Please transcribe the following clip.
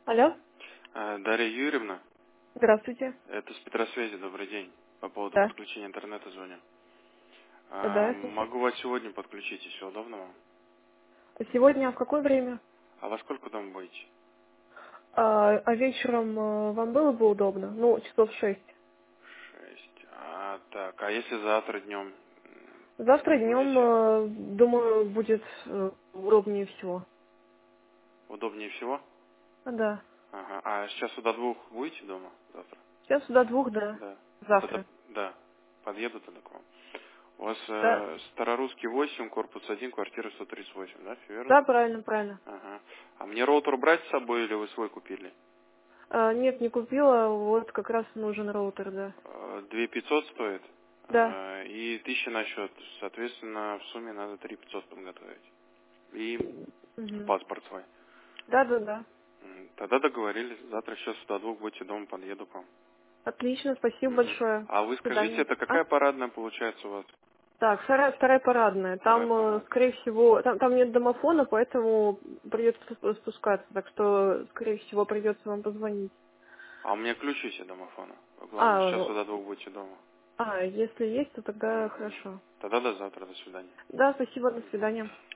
Алло, Дарья Юрьевна, здравствуйте. это с Петросвязи, добрый день. По поводу Да, подключения интернета звоню. да, я слушаю. Могу вас сегодня подключить, если удобно вам. А сегодня в какое время? А во сколько дома будете? А вечером вам было бы удобно? Ну, часов 6. 6. Так, а если завтра днем Завтра днем, будете? думаю, будет удобнее всего. Удобнее всего? Да. Ага. А с часу до 2 будете дома завтра? Сейчас до 2, да. Да. Ну тогда, Завтра. да, подъеду тогда к вам. У вас Да, Старорусский 8, корпус 1, квартира 138, да, все верно? да, правильно, правильно. Ага. А мне роутер брать с собой или вы свой купили? Нет, не купила, вот как раз нужен роутер, да. 2500 стоит, Да. и 1000 на счет. Соответственно, в сумме надо 3500 подготовить. И Угу. паспорт свой. Да, да, да. Тогда договорились. Завтра сейчас до 2 будете дома, подъеду к вам. Отлично, спасибо Мгм. большое. А вы До скажите, свидания. это А? какая парадная получается у вас? Так, вторая парадная. Вторая Там, парадная. скорее всего, там нет домофона, поэтому придется спускаться. Так что, скорее всего, придется вам позвонить. А у меня ключ есть от домофона. Главное, А, сейчас до 2 будете дома. если есть, то тогда Мгм. хорошо. Тогда до завтра, до свидания. Да, спасибо, до Мгм. свидания.